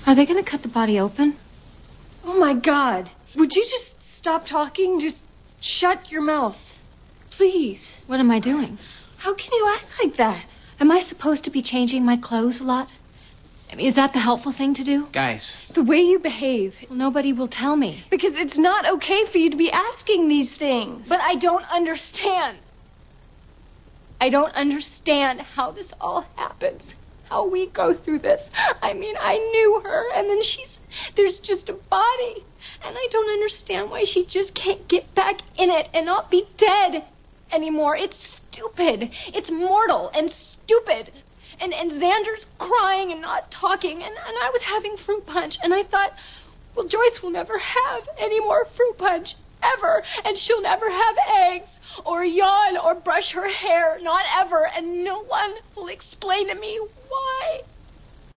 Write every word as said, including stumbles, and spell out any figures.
Are they going to cut the body open? Oh, my God. Would you just stop talking? Just shut your mouth. Please. What am I doing? How can you act like that? Am I supposed to be changing my clothes a lot? I mean, is that the helpful thing to do? Guys. The way you behave. Well, nobody will tell me. Because it's not okay for you to be asking these things. But I don't understand. I don't understand how this all happens. How we go through this. I mean, I knew her, and then she's... There's just a body. And I don't understand why she just can't get back in it and not be dead anymore. It's stupid. It's mortal and stupid. And and Xander's crying and not talking, and, and I was having fruit punch, and I thought, well, Joyce will never have any more fruit punch, ever, and she'll never have eggs, or yawn, or brush her hair, not ever, and no one will explain to me why.